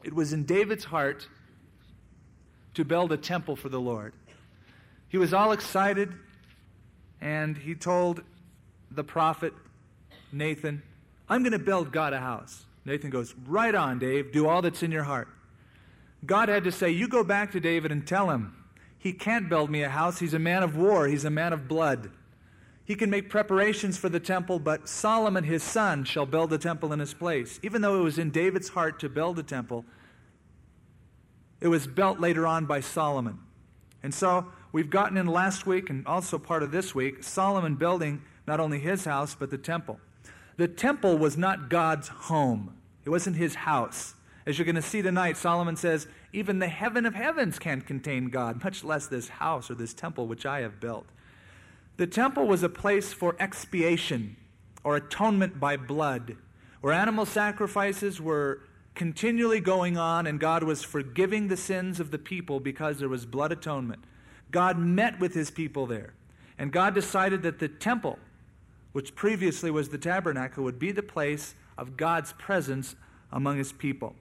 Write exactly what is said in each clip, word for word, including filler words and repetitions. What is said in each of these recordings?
It was in David's heart to build a temple for the Lord. He was all excited, and he told the prophet Nathan, I'm going to build God a house. Nathan goes, right on, Dave. Do all that's in your heart. God had to say, you go back to David and tell him, he can't build me a house. He's a man of war. He's a man of blood. He can make preparations for the temple, but Solomon, his son, shall build the temple in his place. Even though it was in David's heart to build a temple, it was built later on by Solomon. And so we've gotten in last week, and also part of this week, Solomon building not only his house, but the temple. The temple was not God's home. It wasn't his house. As you're going to see tonight, Solomon says, even the heaven of heavens can't contain God, much less this house or this temple which I have built. The temple was a place for expiation or atonement by blood, where animal sacrifices were continually going on and God was forgiving the sins of the people because there was blood atonement. God met with his people there, and God decided that the temple, which previously was the tabernacle, would be the place of God's presence among his people.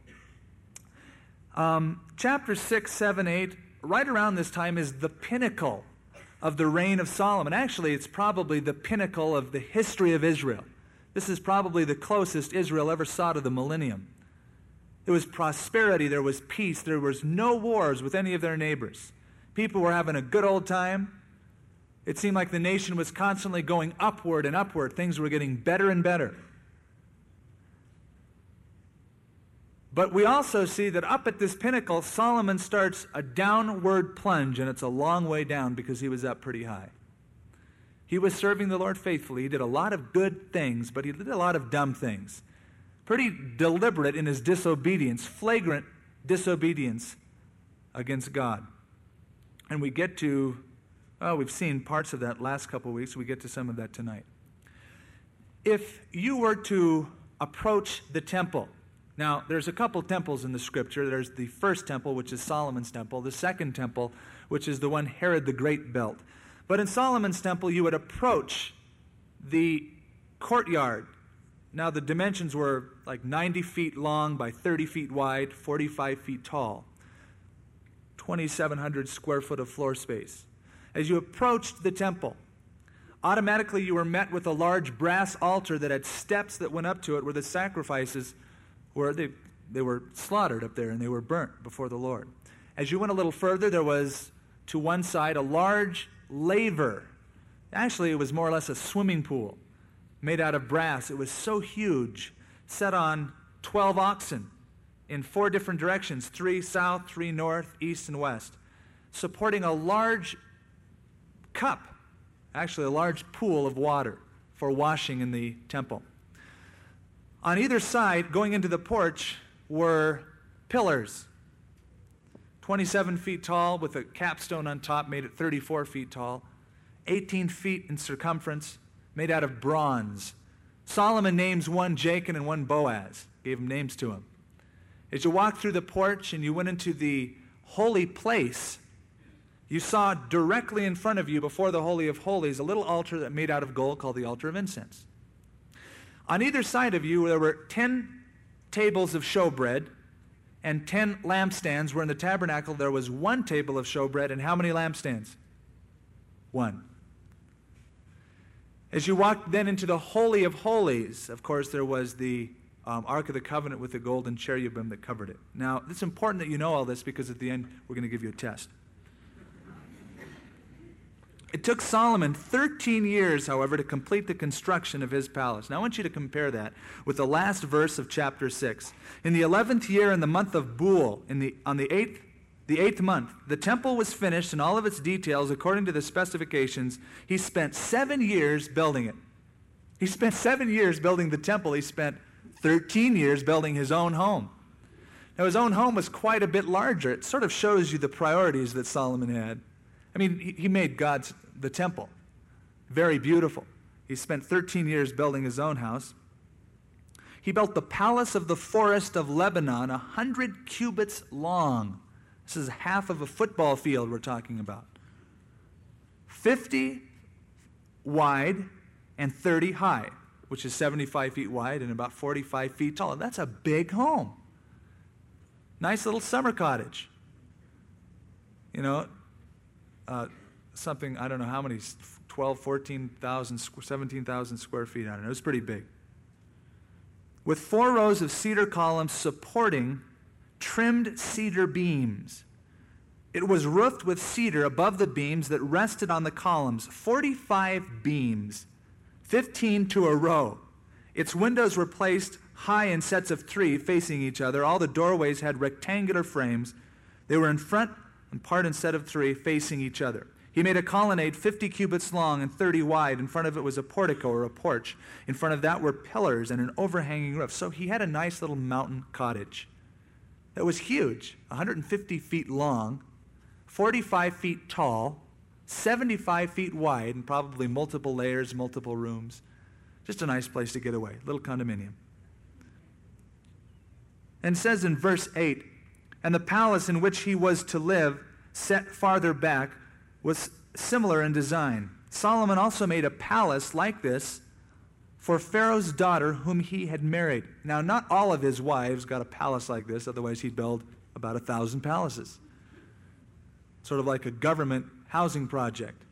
Um, chapter six, seven, eight, right around this time is the pinnacle of the reign of Solomon. Actually, it's probably the pinnacle of the history of Israel. This is probably the closest Israel ever saw to the millennium. There was prosperity, there was peace, there was no wars with any of their neighbors. People were having a good old time. It seemed like the nation was constantly going upward and upward. Things were getting better and better. But we also see that up at this pinnacle, Solomon starts a downward plunge, and it's a long way down because he was up pretty high. He was serving the Lord faithfully. He did a lot of good things, but he did a lot of dumb things. Pretty deliberate in his disobedience, flagrant disobedience against God. And we get to, oh, we've seen parts of that last couple of weeks. We get to some of that tonight. If you were to approach the temple, now, there's a couple temples in the Scripture. There's the first temple, which is Solomon's temple. The second temple, which is the one Herod the Great built. But in Solomon's temple, you would approach the courtyard. Now, the dimensions were like ninety feet long by thirty feet wide, forty-five feet tall. twenty-seven hundred square foot of floor space. As you approached the temple, automatically you were met with a large brass altar that had steps that went up to it where the sacrifices where they, they were slaughtered up there and they were burnt before the Lord. As you went a little further, there was to one side a large laver. Actually, it was more or less a swimming pool made out of brass. It was so huge, set on twelve oxen in four different directions, three south, three north, east, and west, supporting a large cup, actually a large pool of water for washing in the temple. On either side, going into the porch, were pillars, twenty-seven feet tall with a capstone on top, made it thirty-four feet tall, eighteen feet in circumference, made out of bronze. Solomon names one Jachin and one Boaz, gave them names to him. As you walked through the porch and you went into the holy place, you saw directly in front of you, before the Holy of Holies, a little altar that made out of gold called the altar of incense. On either side of you, there were ten tables of showbread and ten lampstands, where in the tabernacle there was one table of showbread and how many lampstands? One. As you walked then into the Holy of Holies, of course, there was the um, Ark of the Covenant with the golden cherubim that covered it. Now, it's important that you know all this because at the end we're going to give you a test. It took Solomon thirteen years, however, to complete the construction of his palace. Now I want you to compare that with the last verse of chapter six. In the eleventh year, in the month of Bul, in the, on the eighth, the eighth month, the temple was finished in all of its details according to the specifications. He spent seven years building it. He spent seven years building the temple. He spent thirteen years building his own home. Now his own home was quite a bit larger. It sort of shows you the priorities that Solomon had. I mean, he made God's, the temple, very beautiful. He spent thirteen years building his own house. He built the palace of the forest of Lebanon, a hundred cubits long. This is half of a football field we're talking about. fifty wide and thirty high, which is seventy-five feet wide and about forty-five feet tall. That's a big home. Nice little summer cottage. You know, uh, something, I don't know how many, twelve, fourteen thousand, seventeen thousand square feet, I don't know. It was pretty big. With four rows of cedar columns supporting trimmed cedar beams. It was roofed with cedar above the beams that rested on the columns, forty-five beams, fifteen to a row. Its windows were placed high in sets of three facing each other. All the doorways had rectangular frames. They were in front and part in set of three facing each other. He made a colonnade fifty cubits long and thirty wide. In front of it was a portico or a porch. In front of that were pillars and an overhanging roof. So he had a nice little mountain cottage that was huge, one hundred fifty feet long, forty-five feet tall, seventy-five feet wide, and probably multiple layers, multiple rooms. Just a nice place to get away, little condominium. And it says in verse eight, and the palace in which he was to live, set farther back, was similar in design. Solomon also made a palace like this for Pharaoh's daughter whom he had married. Now, not all of his wives got a palace like this, otherwise he'd build about a thousand palaces. Sort of like a government housing project.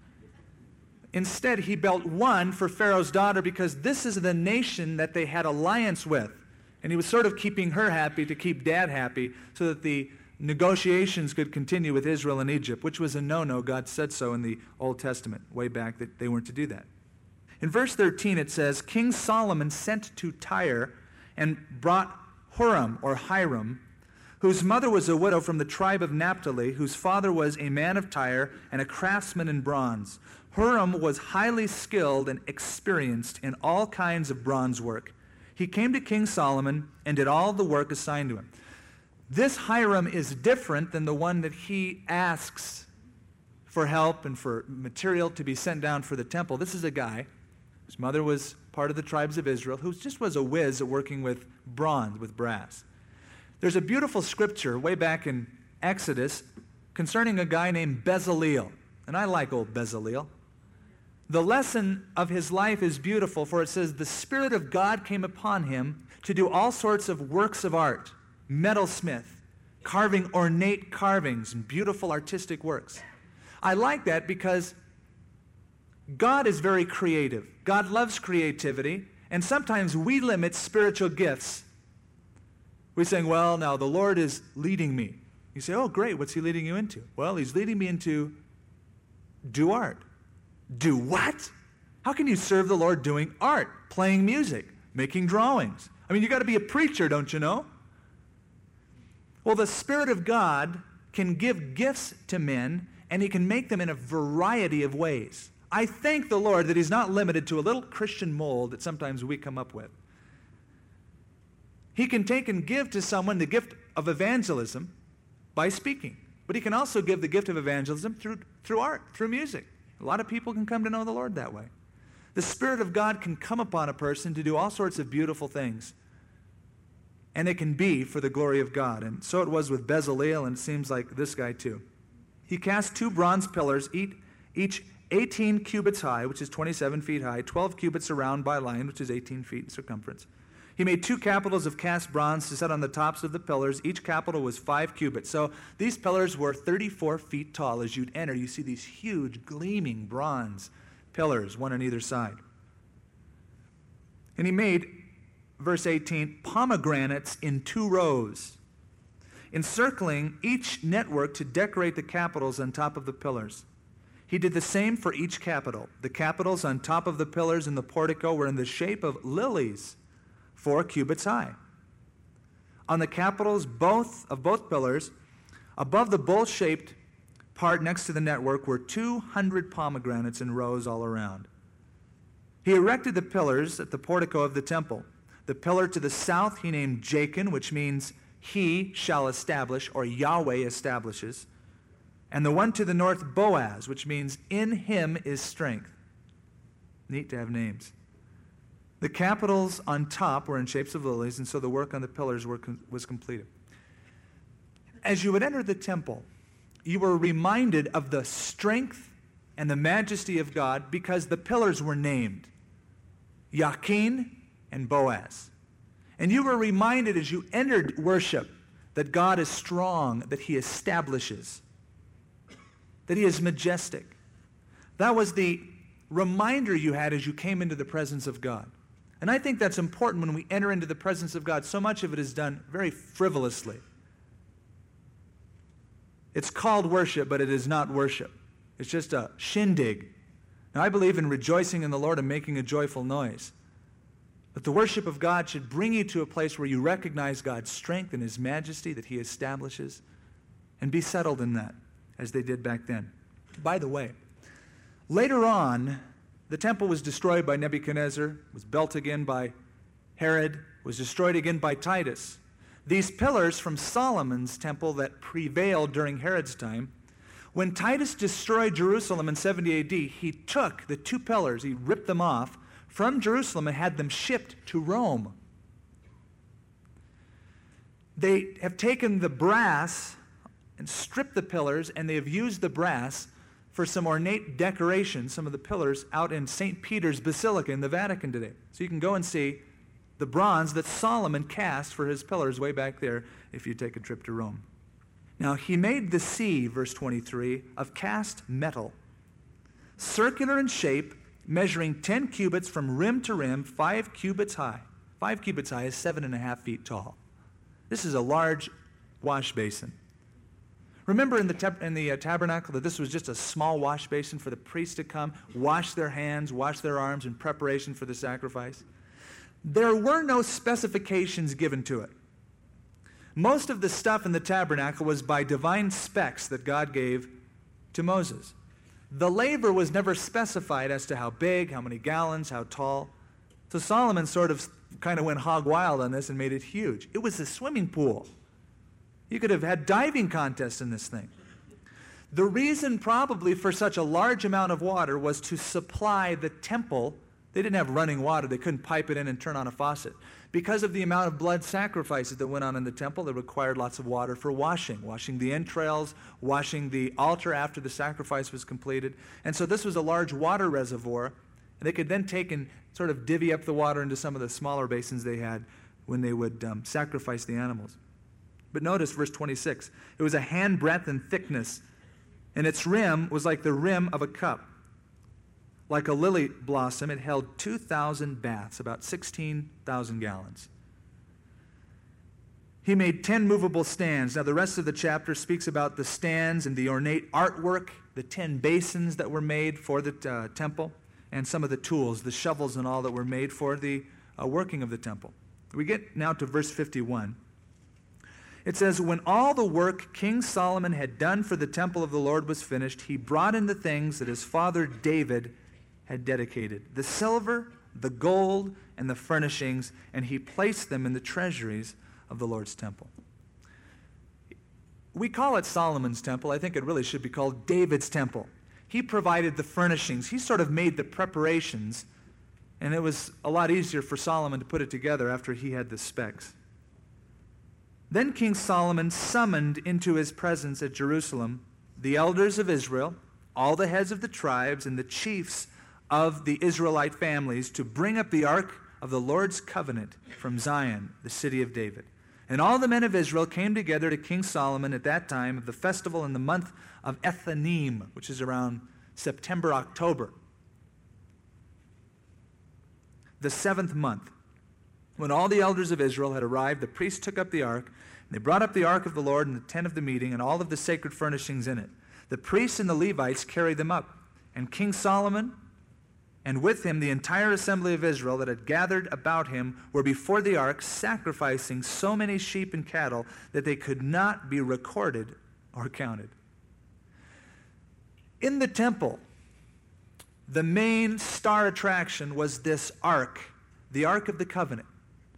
Instead, he built one for Pharaoh's daughter because this is the nation that they had alliance with. And he was sort of keeping her happy to keep dad happy so that the negotiations could continue with Israel and Egypt, which was a no-no. God said so in the Old Testament, way back, that they weren't to do that. In verse thirteen it says, King Solomon sent to Tyre and brought Huram, or Hiram, whose mother was a widow from the tribe of Naphtali, whose father was a man of Tyre and a craftsman in bronze. Huram was highly skilled and experienced in all kinds of bronze work. He came to King Solomon and did all the work assigned to him. This Hiram is different than the one that he asks for help and for material to be sent down for the temple. This is a guy whose mother was part of the tribes of Israel, who just was a whiz at working with bronze, with brass. There's a beautiful scripture way back in Exodus concerning a guy named Bezaleel. And I like old Bezaleel. The lesson of his life is beautiful, for it says, the Spirit of God came upon him to do all sorts of works of art, metalsmith, carving ornate carvings and beautiful artistic works. I like that because God is very creative. God loves creativity, and sometimes we limit spiritual gifts. We're saying, well, now the Lord is leading me. You say, oh, great, what's he leading you into? Well, he's leading me into do art. Do what? How can you serve the Lord doing art, playing music, making drawings? I mean, you got to be a preacher, don't you know? Well, the Spirit of God can give gifts to men, and he can make them in a variety of ways. I thank the Lord that he's not limited to a little Christian mold that sometimes we come up with. He can take and give to someone the gift of evangelism by speaking, but he can also give the gift of evangelism through, through art, through music. A lot of people can come to know the Lord that way. The Spirit of God can come upon a person to do all sorts of beautiful things. And it can be for the glory of God. And so it was with Bezaleel, and it seems like this guy too. He cast two bronze pillars, each eighteen cubits high, which is twenty-seven feet high, twelve cubits around by line, which is eighteen feet in circumference. He made two capitals of cast bronze to set on the tops of the pillars. Each capital was five cubits. So these pillars were thirty-four feet tall. As you'd enter, you see these huge, gleaming bronze pillars, one on either side. And he made, verse eighteen, pomegranates in two rows, encircling each network to decorate the capitals on top of the pillars. He did the same for each capital. The capitals on top of the pillars in the portico were in the shape of lilies, four cubits high. On the capitals both of both pillars, above the bowl-shaped part next to the network, were two hundred pomegranates in rows all around. He erected the pillars at the portico of the temple. The pillar to the south he named Jachin, which means he shall establish, or Yahweh establishes. And the one to the north, Boaz, which means in him is strength. Neat to have names. The capitals on top were in shapes of lilies, and so the work on the pillars were, was completed. As you would enter the temple, you were reminded of the strength and the majesty of God because the pillars were named Jachin and Boaz. And you were reminded as you entered worship that God is strong, that he establishes, that he is majestic. That was the reminder you had as you came into the presence of God. And I think that's important when we enter into the presence of God. So much of it is done very frivolously. It's called worship, but it is not worship. It's just a shindig. Now, I believe in rejoicing in the Lord and making a joyful noise. But the worship of God should bring you to a place where you recognize God's strength and his majesty that he establishes, and be settled in that, as they did back then. By the way, later on, the temple was destroyed by Nebuchadnezzar, was built again by Herod, was destroyed again by Titus. These pillars from Solomon's temple that prevailed during Herod's time, when Titus destroyed Jerusalem in seventy A D, he took the two pillars, he ripped them off from Jerusalem and had them shipped to Rome. They have taken the brass and stripped the pillars, and they have used the brass for some ornate decoration, some of the pillars out in Saint Peter's Basilica in the Vatican today. So you can go and see the bronze that Solomon cast for his pillars way back there if you take a trip to Rome. Now, he made the sea, verse twenty-three, of cast metal, circular in shape, measuring ten cubits from rim to rim, five cubits high. Five cubits high is seven and a half feet tall. This is a large wash basin. Remember in the, tab- in the uh, tabernacle that this was just a small wash basin for the priests to come, wash their hands, wash their arms in preparation for the sacrifice? There were no specifications given to it. Most of the stuff in the tabernacle was by divine specs that God gave to Moses. The laver was never specified as to how big, how many gallons, how tall. So Solomon sort of kind of went hog wild on this and made it huge. It was a swimming pool. You could have had diving contests in this thing. The reason probably for such a large amount of water was to supply the temple. They didn't have running water. They couldn't pipe it in and turn on a faucet. Because of the amount of blood sacrifices that went on in the temple, they required lots of water for washing, washing the entrails, washing the altar after the sacrifice was completed. And so this was a large water reservoir, and they could then take and sort of divvy up the water into some of the smaller basins they had when they would um, sacrifice the animals. But notice verse twenty-six. It was a handbreadth in thickness, and its rim was like the rim of a cup. Like a lily blossom, it held two thousand baths, about sixteen thousand gallons. He made ten movable stands. Now, the rest of the chapter speaks about the stands and the ornate artwork, the ten basins that were made for the uh, temple, and some of the tools, the shovels and all that were made for the uh, working of the temple. We get now to verse fifty-one. It says, when all the work King Solomon had done for the temple of the Lord was finished, he brought in the things that his father David had dedicated, the silver, the gold, and the furnishings, and he placed them in the treasuries of the Lord's temple. We call it Solomon's temple. I think it really should be called David's temple. He provided the furnishings. He sort of made the preparations, and it was a lot easier for Solomon to put it together after he had the specs. Then King Solomon summoned into his presence at Jerusalem the elders of Israel, all the heads of the tribes, and the chiefs of the Israelite families to bring up the ark of the Lord's covenant from Zion, the city of David. And all the men of Israel came together to King Solomon at that time of the festival in the month of Ethanim, which is around September, October, the seventh month. When all the elders of Israel had arrived, the priests took up the ark, and they brought up the ark of the Lord in the tent of the meeting and all of the sacred furnishings in it. The priests and the Levites carried them up, and King Solomon and with him the entire assembly of Israel that had gathered about him were before the ark, sacrificing so many sheep and cattle that they could not be recorded or counted. In the temple, the main star attraction was this ark, the Ark of the Covenant.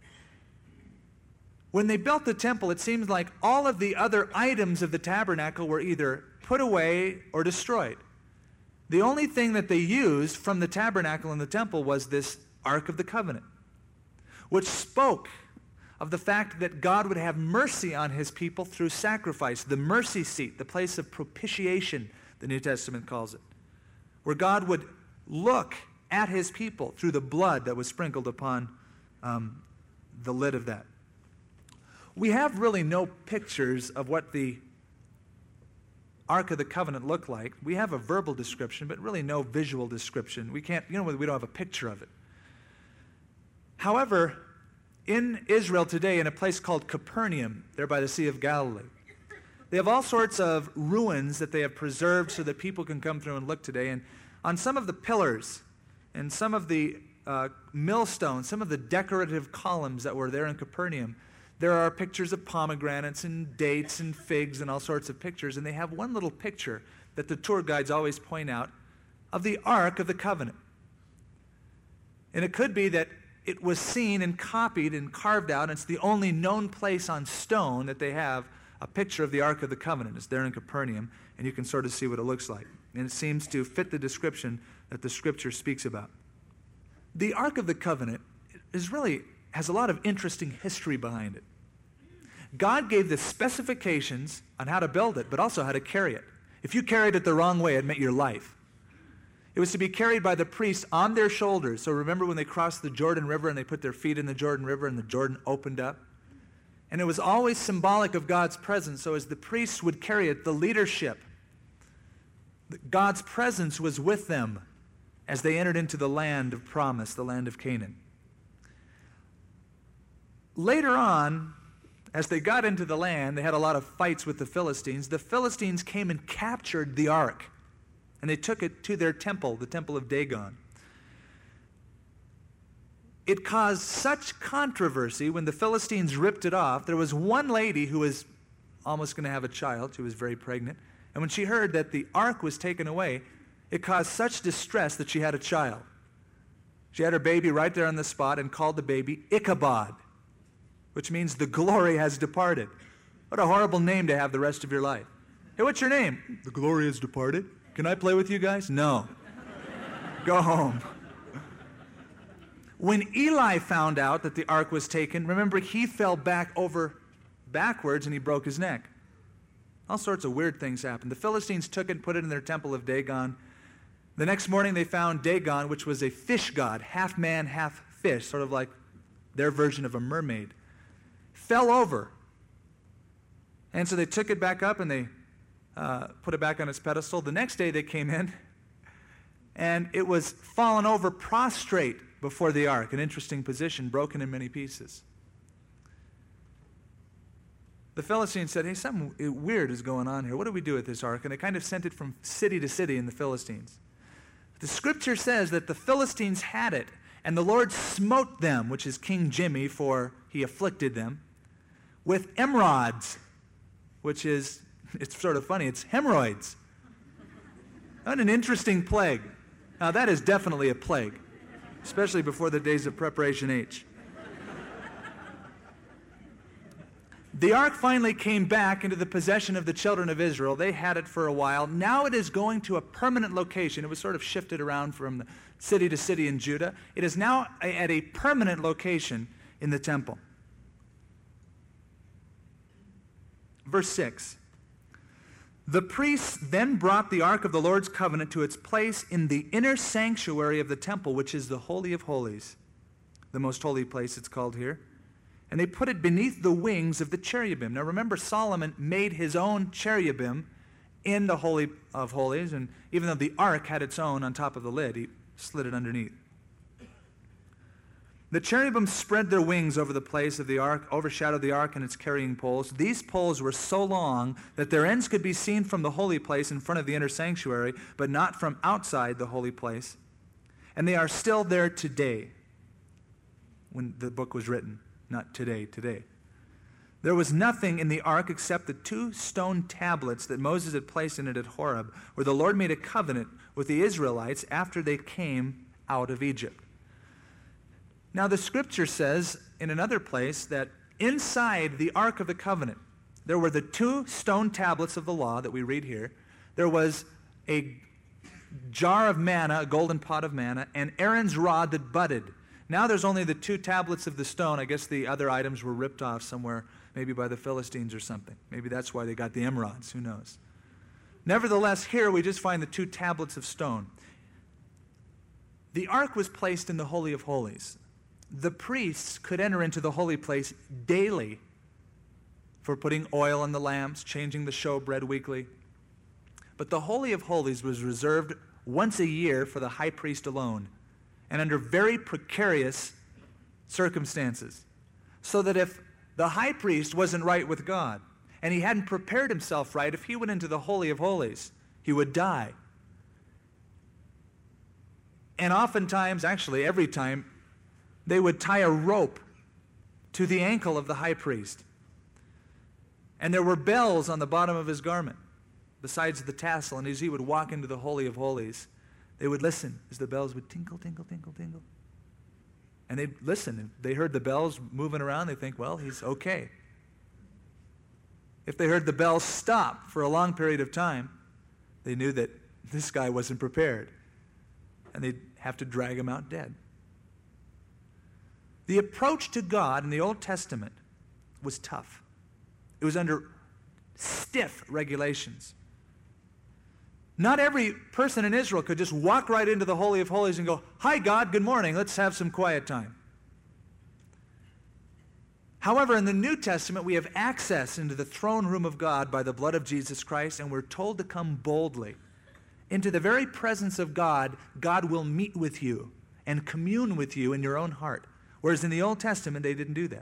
When they built the temple, it seems like all of the other items of the tabernacle were either put away or destroyed. The only thing that they used from the tabernacle and the temple was this Ark of the Covenant, which spoke of the fact that God would have mercy on his people through sacrifice, the mercy seat, the place of propitiation, the New Testament calls it, where God would look at his people through the blood that was sprinkled upon um, the lid of that. We have really no pictures of what the Ark of the Covenant looked like. We have a verbal description, but really no visual description. We can't, you know, we don't have a picture of it. However, in Israel today, in a place called Capernaum, there by the Sea of Galilee, they have all sorts of ruins that they have preserved so that people can come through and look today. And on some of the pillars and some of the uh, millstones, some of the decorative columns that were there in Capernaum, there are pictures of pomegranates and dates and figs and all sorts of pictures. And they have one little picture that the tour guides always point out of the Ark of the Covenant. And it could be that it was seen and copied and carved out, and it's the only known place on stone that they have a picture of the Ark of the Covenant. It's there in Capernaum, and you can sort of see what it looks like. And it seems to fit the description that the Scripture speaks about. The Ark of the Covenant is really has a lot of interesting history behind it. God gave the specifications on how to build it, but also how to carry it. If you carried it the wrong way, it meant your life. It was to be carried by the priests on their shoulders. So remember when they crossed the Jordan River and they put their feet in the Jordan River and the Jordan opened up? And it was always symbolic of God's presence. So as the priests would carry it, the leadership, God's presence was with them as they entered into the land of promise, the land of Canaan. Later on, as they got into the land, they had a lot of fights with the Philistines. The Philistines came and captured the ark, and they took it to their temple, the temple of Dagon. It caused such controversy when the Philistines ripped it off. There was one lady who was almost going to have a child. She was very pregnant. And when she heard that the ark was taken away, it caused such distress that she had a child. She had her baby right there on the spot and called the baby Ichabod, which means the glory has departed. What a horrible name to have the rest of your life. Hey, what's your name? The glory has departed. Can I play with you guys? No. Go home. When Eli found out that the ark was taken, remember, he fell back over backwards and he broke his neck. All sorts of weird things happened. The Philistines took it and put it in their temple of Dagon. The next morning they found Dagon, which was a fish god, half man, half fish, sort of like their version of a mermaid, fell over. And so they took it back up and they uh, put it back on its pedestal. The next day they came in and it was fallen over prostrate before the ark, an interesting position, broken in many pieces. The Philistines said, hey, something weird is going on here. What do we do with this ark? And they kind of sent it from city to city in the Philistines. The Scripture says that the Philistines had it, and the Lord smote them, which is King Jimmy, for he afflicted them, with emerods, which is, it's sort of funny, it's hemorrhoids. What an interesting plague. Now that is definitely a plague, especially before the days of Preparation H. The ark finally came back into the possession of the children of Israel. They had it for a while. Now it is going to a permanent location. It was sort of shifted around from city to city in Judah. It is now at a permanent location in the temple. Verse six. The priests then brought the ark of the Lord's covenant to its place in the inner sanctuary of the temple, which is the Holy of Holies, the most holy place it's called here. And they put it beneath the wings of the cherubim. Now remember, Solomon made his own cherubim in the Holy of Holies, and even though the ark had its own on top of the lid, he slid it underneath. The cherubim spread their wings over the place of the ark, overshadowed the ark and its carrying poles. These poles were so long that their ends could be seen from the holy place in front of the inner sanctuary, but not from outside the holy place. And they are still there today when the book was written. Not today, today. There was nothing in the ark except the two stone tablets that Moses had placed in it at Horeb, where the Lord made a covenant with the Israelites after they came out of Egypt. Now the Scripture says in another place that inside the ark of the covenant, there were the two stone tablets of the law that we read here. There was a jar of manna, a golden pot of manna, and Aaron's rod that budded. Now there's only the two tablets of the stone. I guess the other items were ripped off somewhere, maybe by the Philistines or something. Maybe that's why they got the emerods. Who knows? Nevertheless, here we just find the two tablets of stone. The ark was placed in the Holy of Holies. The priests could enter into the holy place daily for putting oil on the lamps, changing the showbread weekly. But the Holy of Holies was reserved once a year for the high priest alone, and under very precarious circumstances, so that if the high priest wasn't right with God, and he hadn't prepared himself right, if he went into the Holy of Holies, he would die. And oftentimes, actually every time, they would tie a rope to the ankle of the high priest. And there were bells on the bottom of his garment, besides the tassel, and as he would walk into the Holy of Holies, they would listen as the bells would tinkle, tinkle, tinkle, tinkle. And they'd listen. If they heard the bells moving around, they'd think, well, he's okay. If they heard the bells stop for a long period of time, they knew that this guy wasn't prepared. And they'd have to drag him out dead. The approach to God in the Old Testament was tough. It was under stiff regulations. Not every person in Israel could just walk right into the Holy of Holies and go, "Hi, God, good morning, let's have some quiet time." However, in the New Testament, we have access into the throne room of God by the blood of Jesus Christ, and we're told to come boldly. Into the very presence of God, God will meet with you and commune with you in your own heart. Whereas in the Old Testament, they didn't do that.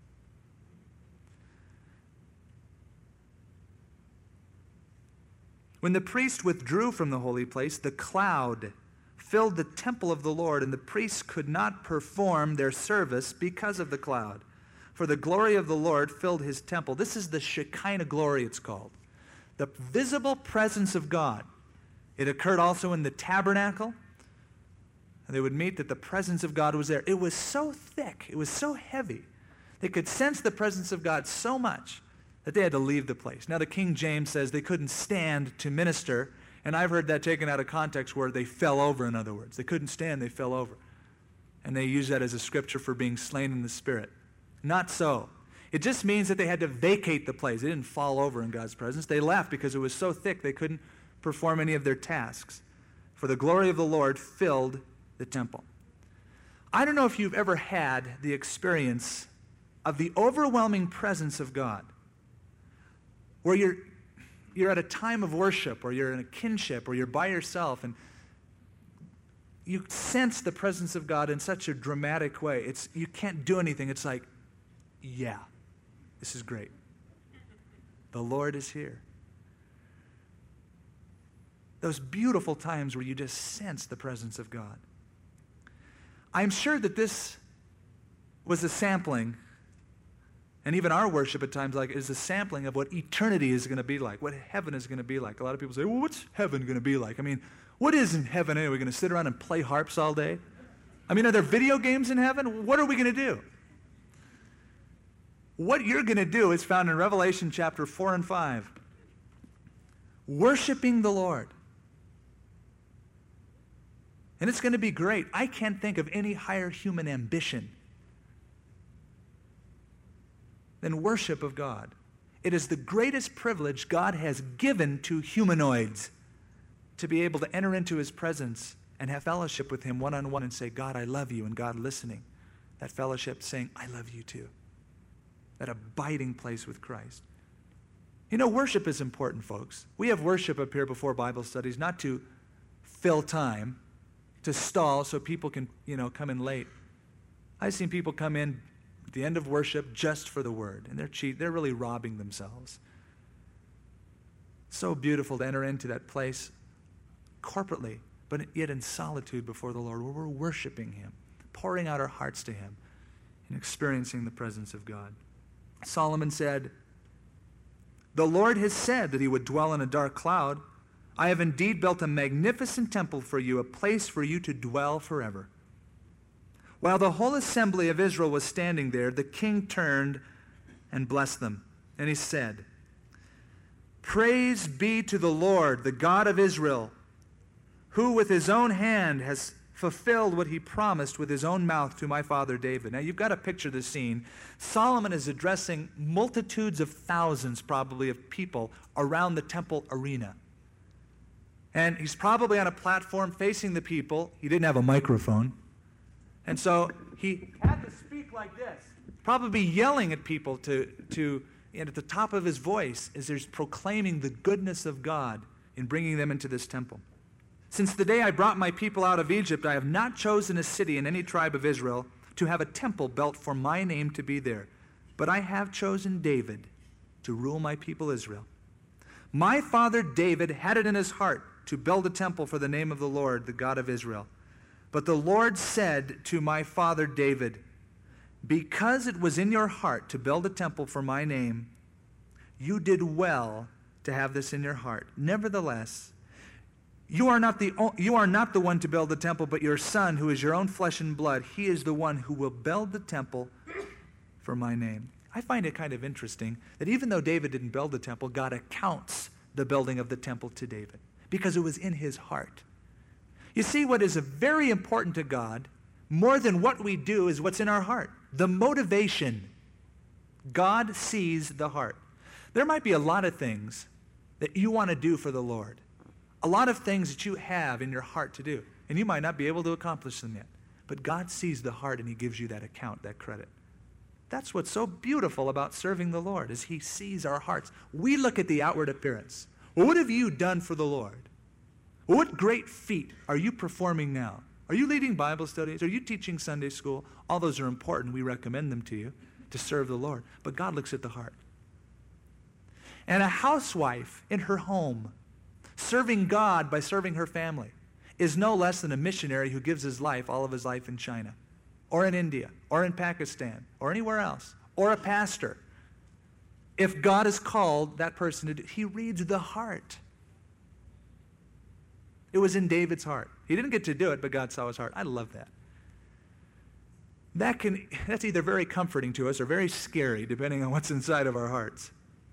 When the priest withdrew from the holy place, the cloud filled the temple of the Lord, and the priests could not perform their service because of the cloud. For the glory of the Lord filled his temple. This is the Shekinah glory, it's called. The visible presence of God. It occurred also in the tabernacle. And they would meet that the presence of God was there. It was so thick, it was so heavy. They could sense the presence of God so much that they had to leave the place. Now, the King James says they couldn't stand to minister, and I've heard that taken out of context where they fell over, in other words. They couldn't stand, they fell over. And they use that as a scripture for being slain in the Spirit. Not so. It just means that they had to vacate the place. They didn't fall over in God's presence. They left because it was so thick they couldn't perform any of their tasks. For the glory of the Lord filled the temple. I don't know if you've ever had the experience of the overwhelming presence of God, where you're, you're at a time of worship, or you're in a kinship, or you're by yourself, and you sense the presence of God in such a dramatic way. It's, you can't do anything. It's like, yeah, this is great. The Lord is here. Those beautiful times where you just sense the presence of God. I'm sure that this was a sampling, and even our worship at times like is a sampling of what eternity is going to be like, what heaven is going to be like. A lot of people say, well, what's heaven going to be like? I mean, what is in heaven anyway? We're going to sit around and play harps all day? I mean, are there video games in heaven? What are we going to do? What you're going to do is found in Revelation chapter four and five. Worshiping the Lord. And it's going to be great. I can't think of any higher human ambition than worship of God. It is the greatest privilege God has given to humanoids to be able to enter into his presence and have fellowship with him one-on-one and say, God, I love you, and God listening. That fellowship saying, I love you too. That abiding place with Christ. You know, worship is important, folks. We have worship up here before Bible studies, not to fill time, to stall so people can, you know, come in late. I've seen people come in at the end of worship just for the word, and they're cheat. They're really robbing themselves. So beautiful to enter into that place corporately, but yet in solitude before the Lord, where we're worshiping him, pouring out our hearts to him, and experiencing the presence of God. Solomon said, the Lord has said that he would dwell in a dark cloud. I have indeed built a magnificent temple for you, a place for you to dwell forever. While the whole assembly of Israel was standing there, the king turned and blessed them. And he said, praise be to the Lord, the God of Israel, who with his own hand has fulfilled what he promised with his own mouth to my father David. Now you've got to picture the scene. Solomon is addressing multitudes of thousands probably of people around the temple arena. And he's probably on a platform facing the people. He didn't have a microphone. And so he had to speak like this, probably yelling at people to, to and at the top of his voice as he's proclaiming the goodness of God in bringing them into this temple. Since the day I brought my people out of Egypt, I have not chosen a city in any tribe of Israel to have a temple built for my name to be there. But I have chosen David to rule my people Israel. My father David had it in his heart to build a temple for the name of the Lord, the God of Israel. But the Lord said to my father David, because it was in your heart to build a temple for my name, you did well to have this in your heart. Nevertheless, you are not the, you are not the one to build the temple, but your son, who is your own flesh and blood. He is the one who will build the temple for my name. I find it kind of interesting that even though David didn't build the temple, God accounts the building of the temple to David because it was in his heart. You see, what is very important to God, more than what we do, is what's in our heart. The motivation. God sees the heart. There might be a lot of things that you want to do for the Lord. A lot of things that you have in your heart to do. And you might not be able to accomplish them yet. But God sees the heart and he gives you that account, that credit. That's what's so beautiful about serving the Lord, is he sees our hearts. We look at the outward appearance. Well, what have you done for the Lord? Well, what great feat are you performing now? Are you leading Bible studies? Are you teaching Sunday school? All those are important. We recommend them to you to serve the Lord. But God looks at the heart. And a housewife in her home, serving God by serving her family, is no less than a missionary who gives his life, all of his life, in China, or in India, or in Pakistan, or anywhere else, or a pastor. If God has called that person to do, he reads the heart. It was in David's heart. He didn't get to do it, but God saw his heart. I love that. That can, that's either very comforting to us or very scary, depending on what's inside of our hearts.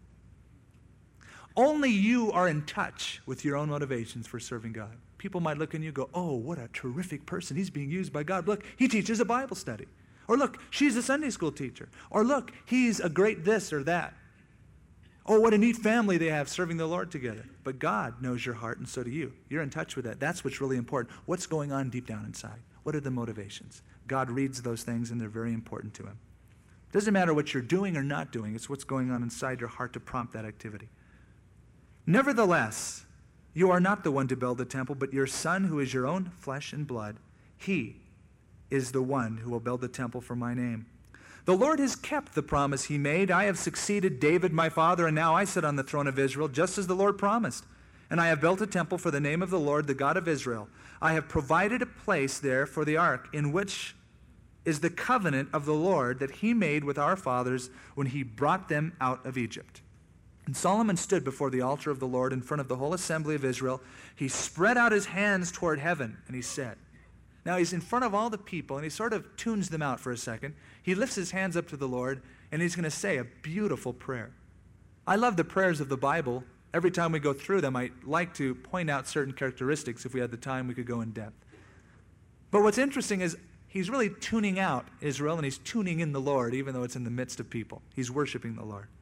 Only you are in touch with your own motivations for serving God. People might look at you and go, oh, what a terrific person. He's being used by God. Look, he teaches a Bible study. Or look, she's a Sunday school teacher. Or look, he's a great this or that. Oh, what a neat family they have serving the Lord together. But God knows your heart, and so do you. You're in touch with that. That's what's really important. What's going on deep down inside? What are the motivations? God reads those things, and they're very important to him. It doesn't matter what you're doing or not doing. It's what's going on inside your heart to prompt that activity. Nevertheless, you are not the one to build the temple, but your son, who is your own flesh and blood. He is the one who will build the temple for my name. The Lord has kept the promise he made. I have succeeded David my father, and now I sit on the throne of Israel, just as the Lord promised. And I have built a temple for the name of the Lord, the God of Israel. I have provided a place there for the ark, in which is the covenant of the Lord that he made with our fathers when he brought them out of Egypt. And Solomon stood before the altar of the Lord in front of the whole assembly of Israel. He spread out his hands toward heaven, and he said, now he's in front of all the people, and he sort of tunes them out for a second. He lifts his hands up to the Lord, and he's going to say a beautiful prayer. I love the prayers of the Bible. Every time we go through them, I like to point out certain characteristics. If we had the time, we could go in depth. But what's interesting is he's really tuning out Israel, and he's tuning in the Lord, even though it's in the midst of people. He's worshiping the Lord.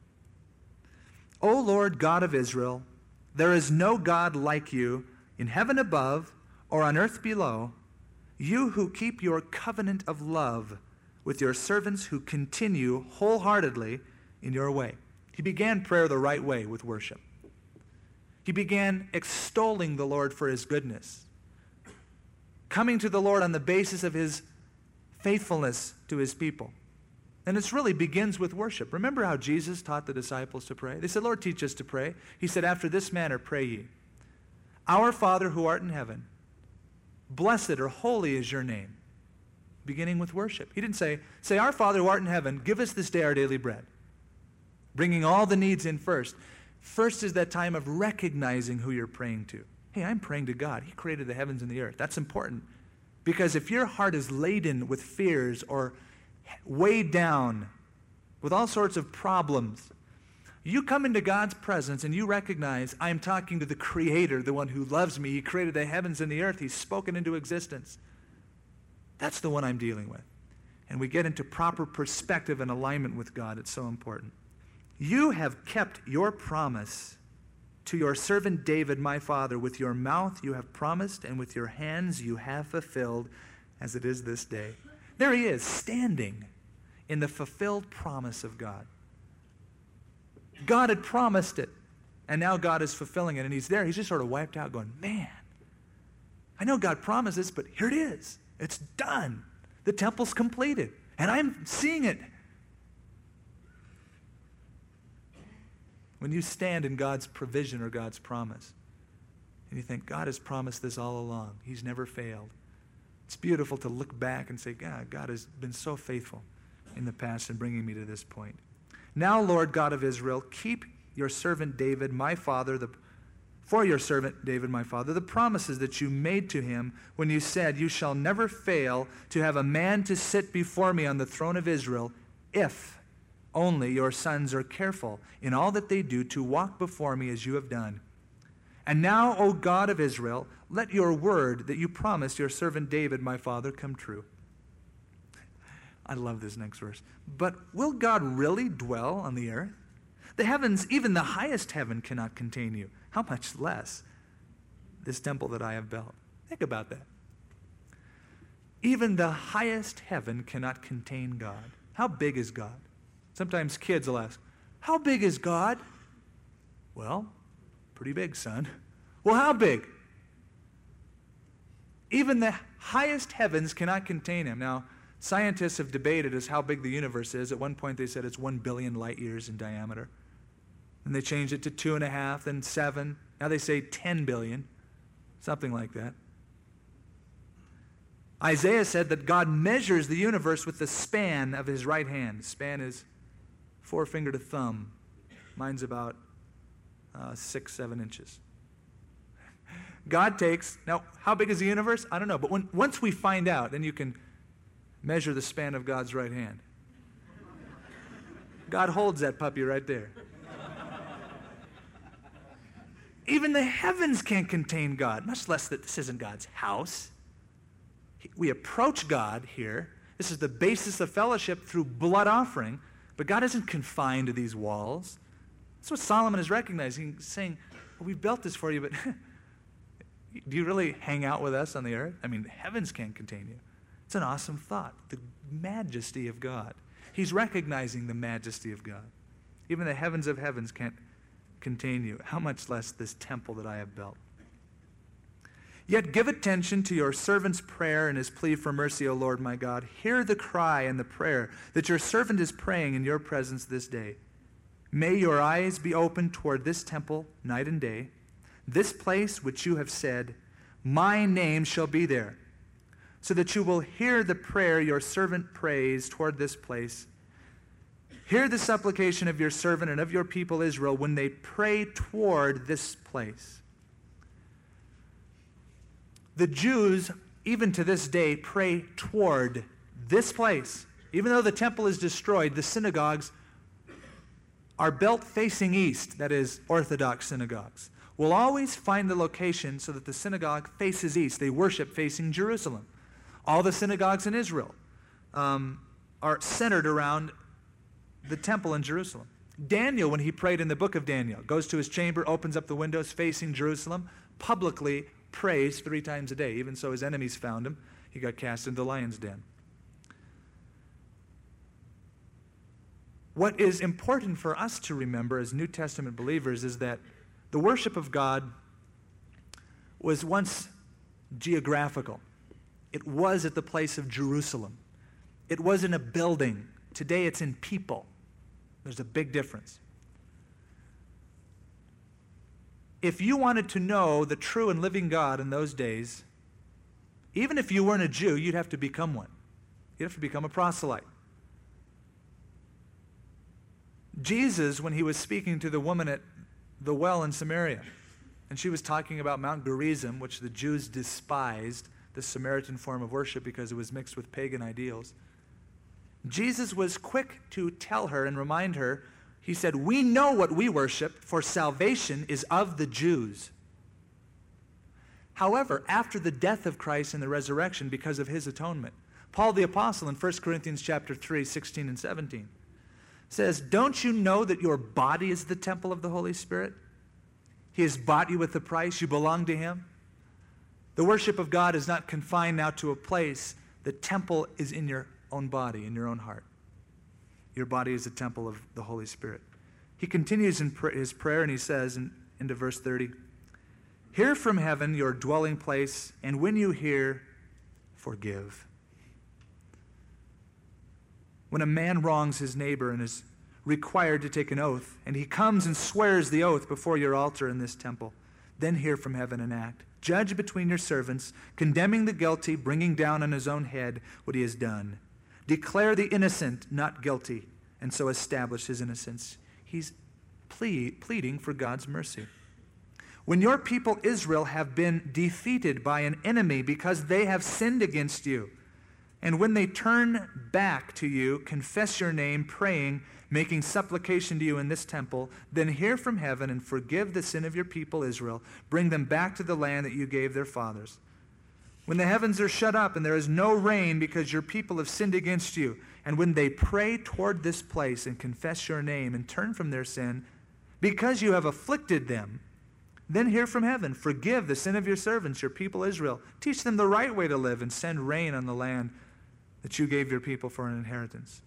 O Lord God of Israel, there is no God like you in heaven above or on earth below, you who keep your covenant of love with your servants who continue wholeheartedly in your way. He began prayer the right way, with worship. He began extolling the Lord for his goodness, coming to the Lord on the basis of his faithfulness to his people. And it really begins with worship. Remember how Jesus taught the disciples to pray? They said, Lord, teach us to pray. He said, after this manner pray ye. Our Father who art in heaven, blessed or holy is your name. Beginning with worship. He didn't say, say, our Father who art in heaven, give us this day our daily bread. Bringing all the needs in first. First is that time of recognizing who you're praying to. Hey, I'm praying to God. He created the heavens and the earth. That's important. Because if your heart is laden with fears or weighed down with all sorts of problems, you come into God's presence and you recognize, I'm talking to the Creator, the one who loves me. He created the heavens and the earth. He's spoken into existence. That's the one I'm dealing with. And we get into proper perspective and alignment with God. It's so important. You have kept your promise to your servant David, my father. With your mouth you have promised, and with your hands you have fulfilled, as it is this day. There he is, standing in the fulfilled promise of God. God had promised it, and now God is fulfilling it, and he's there. He's just sort of wiped out going, man, I know God promised this, but here it is. It's done. The temple's completed, and I'm seeing it. When you stand in God's provision or God's promise, and you think, God has promised this all along. He's never failed. It's beautiful to look back and say, God, God has been so faithful in the past in bringing me to this point. Now, Lord God of Israel, keep your servant David, my father, the, for your servant David, my father, the promises that you made to him when you said, you shall never fail to have a man to sit before me on the throne of Israel, if only your sons are careful in all that they do to walk before me as you have done. And now, O God of Israel, let your word that you promised your servant David, my father, come true. I love this next verse. But will God really dwell on the earth? The heavens, even the highest heaven, cannot contain you. How much less this temple that I have built? Think about that. Even the highest heaven cannot contain God. How big is God? Sometimes kids will ask, how big is God? Well, pretty big, son. Well, how big? Even the highest heavens cannot contain him. Now, scientists have debated as how big the universe is. At one point they said it's one billion light years in diameter. And they changed it to two and a half, then seven. Now they say ten billion, something like that. Isaiah said that God measures the universe with the span of his right hand. Span is forefinger to thumb. Mine's about uh, six, seven inches. God takes, now how big is the universe? I don't know, but when, once we find out, then you can measure the span of God's right hand. God holds that puppy right there. Even the heavens can't contain God, much less that this isn't God's house. We approach God here. This is the basis of fellowship through blood offering, but God isn't confined to these walls. That's what Solomon is recognizing, saying, well, we built this for you, but do you really hang out with us on the earth? I mean, the heavens can't contain you. It's an awesome thought, the majesty of God. He's recognizing the majesty of God. Even the heavens of heavens can't contain you. How much less this temple that I have built? Yet give attention to your servant's prayer and his plea for mercy, O Lord my God. Hear the cry and the prayer that your servant is praying in your presence this day. May your eyes be open toward this temple night and day, this place which you have said, my name shall be there, so that you will hear the prayer your servant prays toward this place. Hear the supplication of your servant and of your people Israel when they pray toward this place. The Jews, even to this day, pray toward this place. Even though the temple is destroyed, the synagogues are built facing east, that is, Orthodox synagogues. Will always find the location so that the synagogue faces east. They worship facing Jerusalem. All the synagogues in Israel um, are centered around the temple in Jerusalem. Daniel, when he prayed in the book of Daniel, goes to his chamber, opens up the windows facing Jerusalem, publicly prays three times a day. Even so, his enemies found him. He got cast into the lion's den. What is important for us to remember as New Testament believers is that the worship of God was once geographical. It was at the place of Jerusalem. It was in a building. Today it's in people. There's a big difference. If you wanted to know the true and living God in those days, even if you weren't a Jew, you'd have to become one. You'd have to become a proselyte. Jesus, when he was speaking to the woman at the well in Samaria, and she was talking about Mount Gerizim, which the Jews despised, the Samaritan form of worship, because it was mixed with pagan ideals. Jesus was quick to tell her and remind her, he said, we know what we worship, for salvation is of the Jews. However, after the death of Christ and the resurrection, because of his atonement, Paul the Apostle in First Corinthians chapter three, sixteen and seventeen, says, don't you know that your body is the temple of the Holy Spirit? He has bought you with a price. You belong to him. The worship of God is not confined now to a place. The temple is in your own body, in your own heart. Your body is the temple of the Holy Spirit. he continues in pr- his prayer, and he says in, into verse thirty, "Hear from heaven your dwelling place, and when you hear, forgive." When a man wrongs his neighbor and is required to take an oath, and he comes and swears the oath before your altar in this temple, then hear from heaven and act. Judge between your servants, condemning the guilty, bringing down on his own head what he has done. Declare the innocent not guilty, and so establish his innocence. He's plead, pleading for God's mercy. When your people Israel have been defeated by an enemy because they have sinned against you, and when they turn back to you, confess your name, praying, making supplication to you in this temple, then hear from heaven and forgive the sin of your people Israel. Bring them back to the land that you gave their fathers. When the heavens are shut up and there is no rain because your people have sinned against you, and when they pray toward this place and confess your name and turn from their sin, because you have afflicted them, then hear from heaven. Forgive the sin of your servants, your people Israel. Teach them the right way to live and send rain on the land that you gave your people for an inheritance.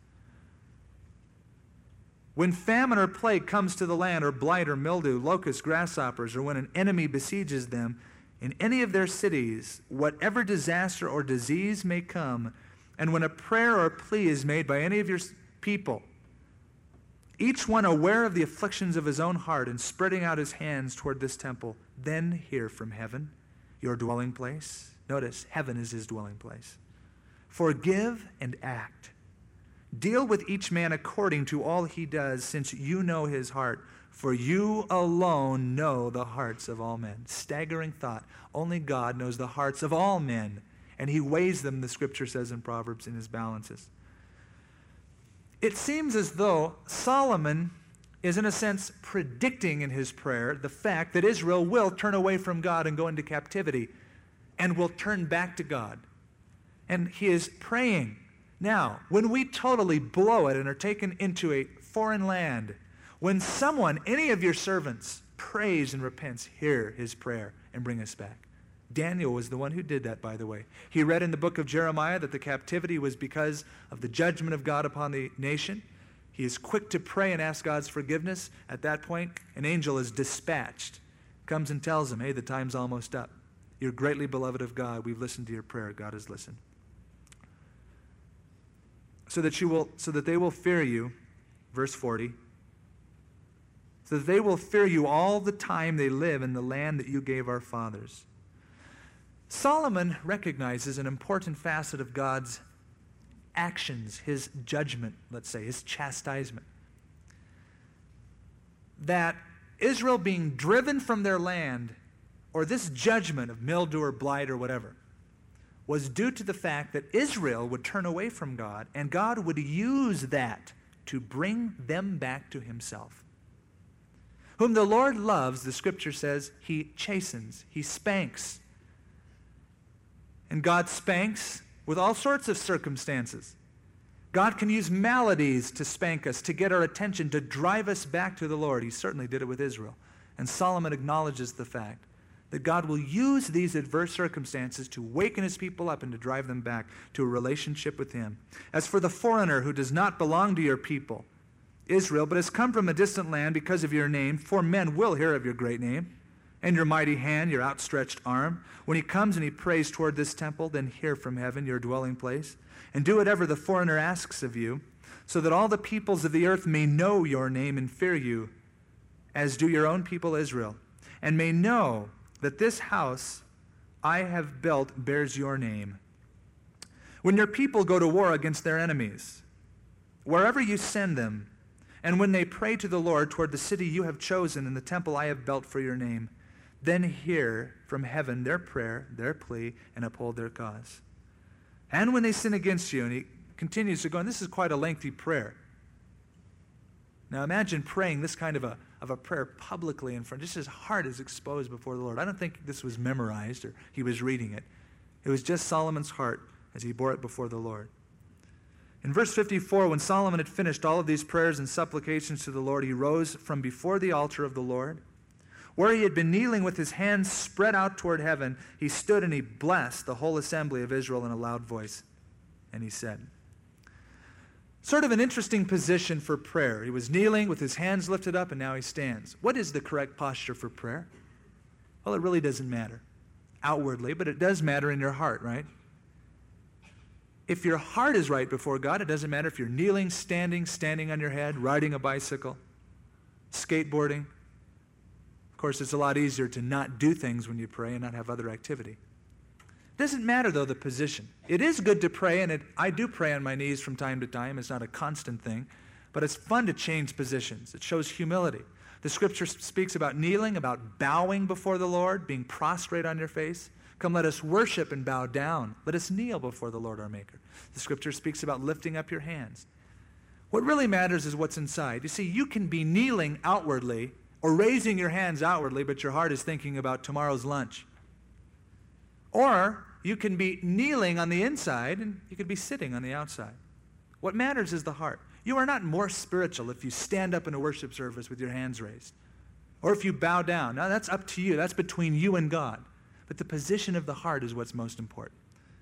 When famine or plague comes to the land, or blight or mildew, locusts, grasshoppers, or when an enemy besieges them in any of their cities, whatever disaster or disease may come, and when a prayer or a plea is made by any of your people, each one aware of the afflictions of his own heart and spreading out his hands toward this temple, then hear from heaven, your dwelling place. Notice, heaven is his dwelling place. Forgive and act. Deal with each man according to all he does, since you know his heart. For you alone know the hearts of all men. Staggering thought. Only God knows the hearts of all men, and he weighs them, the scripture says in Proverbs, in his balances. It seems as though Solomon is, in a sense, predicting in his prayer the fact that Israel will turn away from God and go into captivity and will turn back to God. And he is praying. Now, when we totally blow it and are taken into a foreign land, when someone, any of your servants, prays and repents, hear his prayer and bring us back. Daniel was the one who did that, by the way. He read in the book of Jeremiah that the captivity was because of the judgment of God upon the nation. He is quick to pray and ask God's forgiveness. At that point, an angel is dispatched, comes and tells him, hey, the time's almost up. You're greatly beloved of God. We've listened to your prayer. God has listened. So that you will, so that they will fear you, verse forty, so that they will fear you all the time they live in the land that you gave our fathers. Solomon recognizes an important facet of God's actions, his judgment, let's say, his chastisement. That Israel being driven from their land, or this judgment of mildew or blight or whatever, was due to the fact that Israel would turn away from God, and God would use that to bring them back to himself. Whom the Lord loves, the scripture says, he chastens, he spanks. And God spanks with all sorts of circumstances. God can use maladies to spank us, to get our attention, to drive us back to the Lord. He certainly did it with Israel. And Solomon acknowledges the fact that God will use these adverse circumstances to waken his people up and to drive them back to a relationship with him. As for the foreigner who does not belong to your people, Israel, but has come from a distant land because of your name, for men will hear of your great name and your mighty hand, your outstretched arm. When he comes and he prays toward this temple, then hear from heaven, your dwelling place, and do whatever the foreigner asks of you, so that all the peoples of the earth may know your name and fear you, as do your own people Israel, and may know that this house I have built bears your name. When your people go to war against their enemies, wherever you send them, and when they pray to the Lord toward the city you have chosen and the temple I have built for your name, then hear from heaven their prayer, their plea, and uphold their cause. And when they sin against you, and he continues to go, and this is quite a lengthy prayer. Now imagine praying this kind of a, of a prayer publicly in front, just his heart is exposed before the Lord. I don't think this was memorized or he was reading it. It was just Solomon's heart as he bore it before the Lord. In verse fifty-four, when Solomon had finished all of these prayers and supplications to the Lord, he rose from before the altar of the Lord. Where he had been kneeling with his hands spread out toward heaven, he stood and he blessed the whole assembly of Israel in a loud voice. And he said, Sort of an interesting position for prayer. He was kneeling with his hands lifted up, and now he stands. What is the correct posture for prayer? Well, it really doesn't matter outwardly, but it does matter in your heart, right? If your heart is right before God, it doesn't matter if you're kneeling, standing, standing on your head, riding a bicycle, skateboarding. Of course, it's a lot easier to not do things when you pray and not have other activity. It doesn't matter, though, the position. It is good to pray, and it, I do pray on my knees from time to time. It's not a constant thing, but it's fun to change positions. It shows humility. The Scripture speaks about kneeling, about bowing before the Lord, being prostrate on your face. Come, let us worship and bow down. Let us kneel before the Lord our Maker. The Scripture speaks about lifting up your hands. What really matters is what's inside. You see, you can be kneeling outwardly or raising your hands outwardly, but your heart is thinking about tomorrow's lunch. Or you can be kneeling on the inside and you could be sitting on the outside. What matters is the heart. You are not more spiritual if you stand up in a worship service with your hands raised, or if you bow down. Now, that's up to you. That's between you and God. But the position of the heart is what's most important.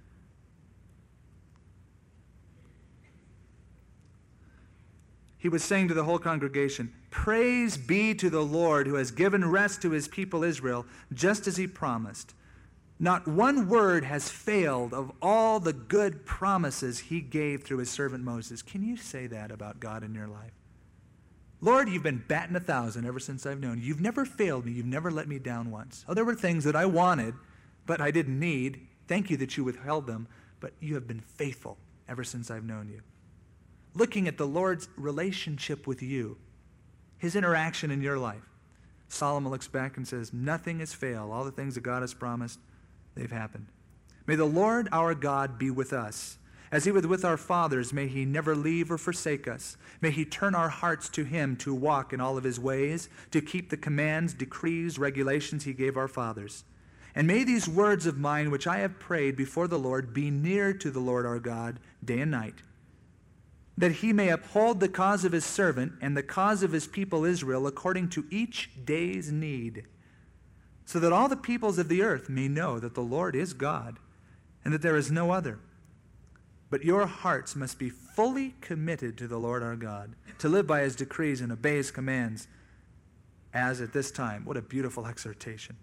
He was saying to the whole congregation, "Praise be to the Lord who has given rest to his people Israel, just as he promised. Not one word has failed of all the good promises he gave through his servant Moses." Can you say that about God in your life? Lord, you've been batting a thousand ever since I've known you. You've never failed me. You've never let me down once. Oh, there were things that I wanted, but I didn't need. Thank you that you withheld them, but you have been faithful ever since I've known you. Looking at the Lord's relationship with you, his interaction in your life, Solomon looks back and says, nothing has failed. All the things that God has promised, they've happened. May the Lord our God be with us. As he was with our fathers, may he never leave or forsake us. May he turn our hearts to him to walk in all of his ways, to keep the commands, decrees, regulations he gave our fathers. And may these words of mine, which I have prayed before the Lord, be near to the Lord our God day and night, that he may uphold the cause of his servant and the cause of his people Israel according to each day's need, so that all the peoples of the earth may know that the Lord is God and that there is no other. But your hearts must be fully committed to the Lord our God, to live by his decrees and obey his commands, as at this time. What a beautiful exhortation.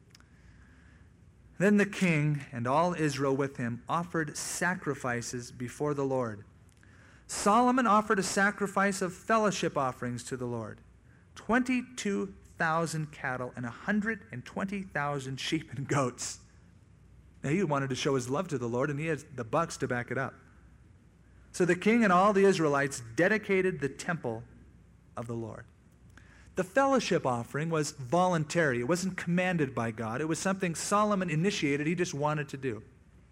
Then the king and all Israel with him offered sacrifices before the Lord. Solomon offered a sacrifice of fellowship offerings to the Lord, twenty-two thousand cattle and one hundred twenty thousand sheep and goats. Now, he wanted to show his love to the Lord, and he has the bucks to back it up. So the king and all the Israelites dedicated the temple of the Lord. The fellowship offering was voluntary. It wasn't commanded by God. It was something Solomon initiated. He just wanted to do.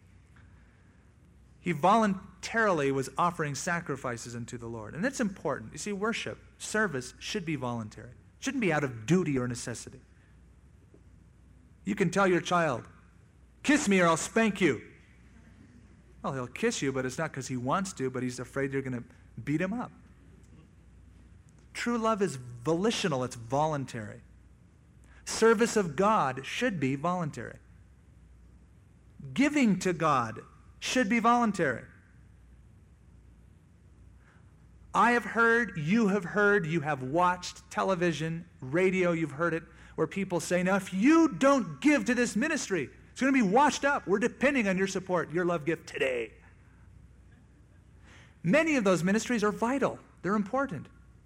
He voluntarily was offering sacrifices unto the Lord. And that's important. You see, worship, service should be voluntary. It shouldn't be out of duty or necessity. You can tell your child, kiss me or I'll spank you. Well, he'll kiss you, but it's not because he wants to, but he's afraid you're going to beat him up. True love is volitional. It's voluntary. Service of God should be voluntary. Giving to God should be voluntary. I have heard, you have heard, you have watched television, radio, you've heard it, where people say, now if you don't give to this ministry, it's going to be washed up. We're depending on your support, your love gift today. Many of those ministries are vital. They're important.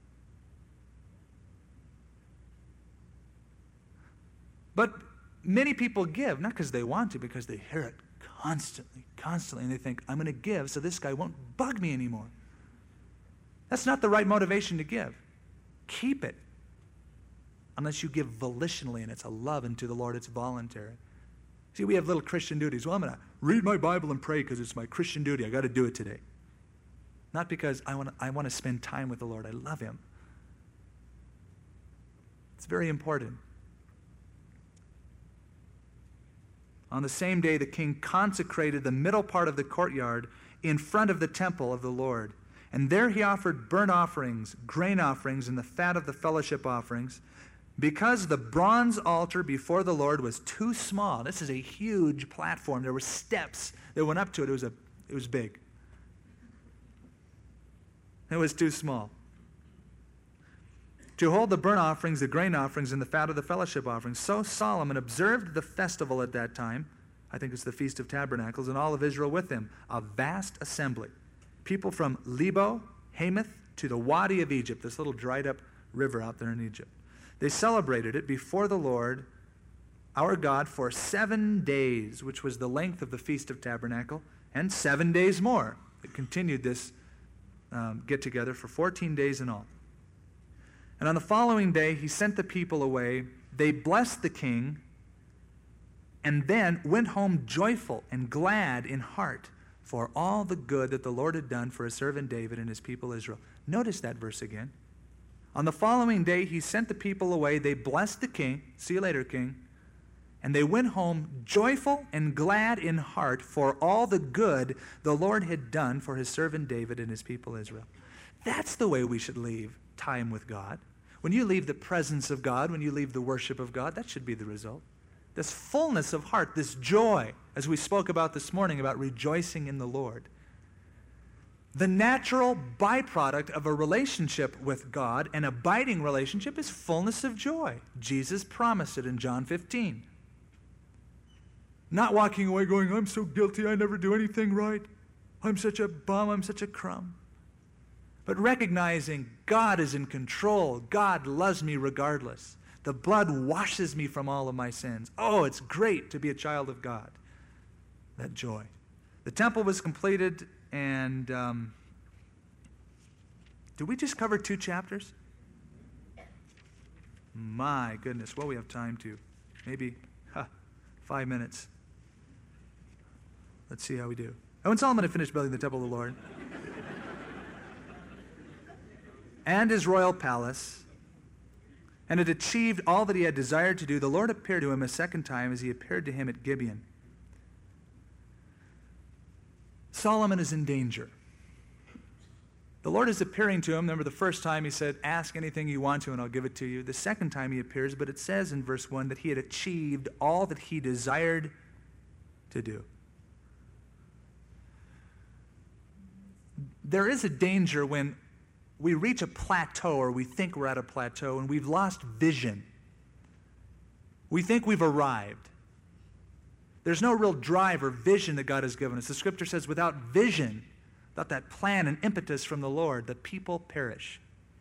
But many people give, not because they want to, because they hear it constantly, constantly, and they think, I'm going to give so this guy won't bug me anymore. That's not the right motivation to give. Keep it. Unless you give volitionally, and it's a love unto the Lord, it's voluntary. See, we have little Christian duties. Well, I'm going to read my Bible and pray because it's my Christian duty. I got to do it today. Not because I want to, I want to spend time with the Lord. I love him. It's very important. On the same day, the king consecrated the middle part of the courtyard in front of the temple of the Lord. And there he offered burnt offerings, grain offerings, and the fat of the fellowship offerings, because the bronze altar before the Lord was too small. This is a huge platform. There were steps that went up to it. It was, a, it was big. It was too small. To hold the burnt offerings, the grain offerings, and the fat of the fellowship offerings. So Solomon observed the festival at that time. I think it's the Feast of Tabernacles, and all of Israel with him, a vast assembly. People from Lebo, Hamath, to the Wadi of Egypt, this little dried up river out there in Egypt. They celebrated it before the Lord, our God, for seven days, which was the length of the Feast of Tabernacle, and seven days more. It continued this um, get-together for fourteen days in all. And on the following day, he sent the people away. They blessed the king, and then went home joyful and glad in heart for all the good that the Lord had done for his servant David and his people Israel. Notice that verse again. On the following day, he sent the people away. They blessed the king. See you later, king. And they went home joyful and glad in heart for all the good the Lord had done for his servant David and his people Israel. That's the way we should leave time with God. When you leave the presence of God, when you leave the worship of God, that should be the result. This fullness of heart, this joy, as we spoke about this morning, about rejoicing in the Lord. The natural byproduct of a relationship with God, an abiding relationship, is fullness of joy. Jesus promised it in John fifteen. Not walking away going, I'm so guilty, I never do anything right. I'm such a bum, I'm such a crumb. But recognizing God is in control. God loves me regardless. The blood washes me from all of my sins. Oh, it's great to be a child of God. That joy. The temple was completed, and um, did we just cover two chapters? My goodness, well, we have time to. Maybe huh, five minutes. Let's see how we do. Oh, when Solomon had finished building the temple of the Lord and his royal palace, and had achieved all that he had desired to do, the Lord appeared to him a second time as he appeared to him at Gibeon. Solomon is in danger. The Lord is appearing to him. Remember, the first time he said, ask anything you want to and I'll give it to you. The second time he appears, but it says in verse one that he had achieved all that he desired to do. There is a danger when we reach a plateau, or we think we're at a plateau, and we've lost vision. We think we've arrived. There's no real drive or vision that God has given us. The scripture says without vision, without that plan and impetus from the Lord, the people perish.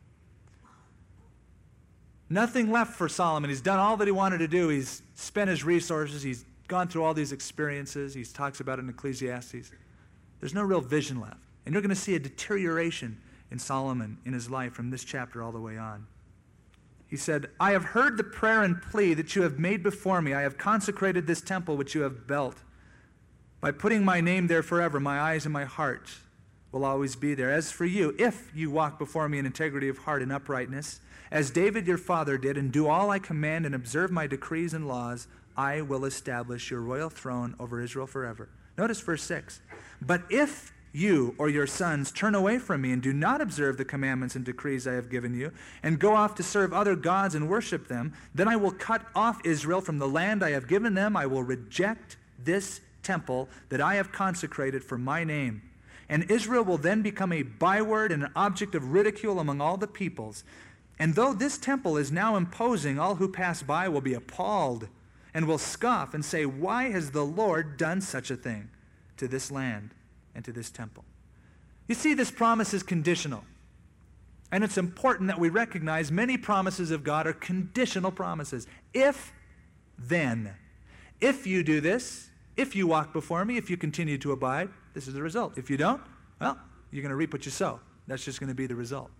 Nothing left for Solomon. He's done all that he wanted to do. He's spent his resources. He's gone through all these experiences. He talks about it in Ecclesiastes. There's no real vision left. And you're going to see a deterioration in Solomon in his life from this chapter all the way on. He said, I have heard the prayer and plea that you have made before me. I have consecrated this temple which you have built. By putting my name there forever, my eyes and my heart will always be there. As for you, if you walk before me in integrity of heart and uprightness, as David your father did, and do all I command and observe my decrees and laws, I will establish your royal throne over Israel forever. Notice verse six. But if you or your sons turn away from me and do not observe the commandments and decrees I have given you, and go off to serve other gods and worship them, then I will cut off Israel from the land I have given them. I will reject this temple that I have consecrated for my name. And Israel will then become a byword and an object of ridicule among all the peoples. And though this temple is now imposing, all who pass by will be appalled and will scoff and say, why has the Lord done such a thing to this land and to this temple? You see, this promise is conditional. And it's important that we recognize many promises of God are conditional promises. If, then. If you do this, if you walk before me, if you continue to abide, this is the result. If you don't, well, you're going to reap what you sow. That's just going to be the result.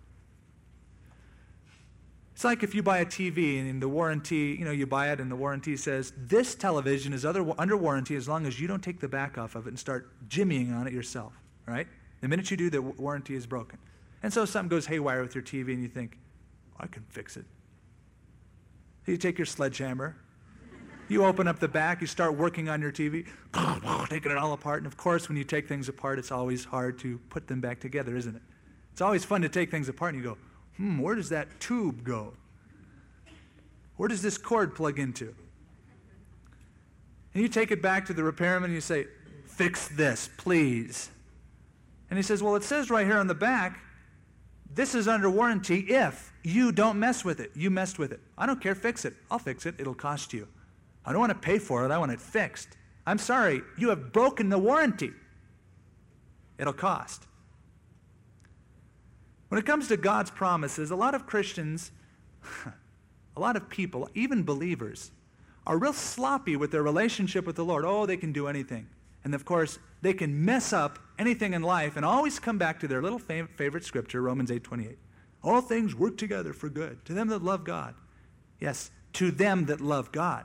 It's like if you buy a T V and the warranty, you know, you buy it and the warranty says, this television is other, under warranty as long as you don't take the back off of it and start jimmying on it yourself, right? The minute you do, the warranty is broken. And so something goes haywire with your T V and you think, I can fix it. So you take your sledgehammer, you open up the back, you start working on your T V, taking it all apart. And of course, when you take things apart, it's always hard to put them back together, isn't it? It's always fun to take things apart and you go, hmm, where does that tube go? Where does this cord plug into? And you take it back to the repairman and you say, fix this, please. And he says, well, it says right here on the back This is under warranty if you don't mess with it. You messed with it. I don't care, fix it. I'll fix it. It'll cost you. I don't want to pay for it. I want it fixed. I'm sorry, you have broken the warranty. It'll cost. When it comes to God's promises, a lot of Christians, a lot of people, even believers, are real sloppy with their relationship with the Lord. Oh, they can do anything. And of course, they can mess up anything in life and always come back to their little fav- favorite scripture, Romans eight twenty-eight. All things work together for good to them that love God. Yes, to them that love God.